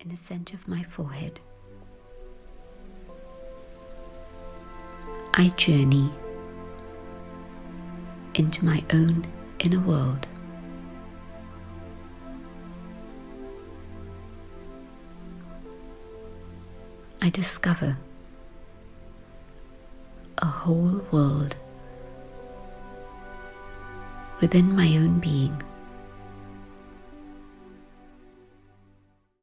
in the center of my forehead. I journey into my own inner world. I discover a whole world within my own being.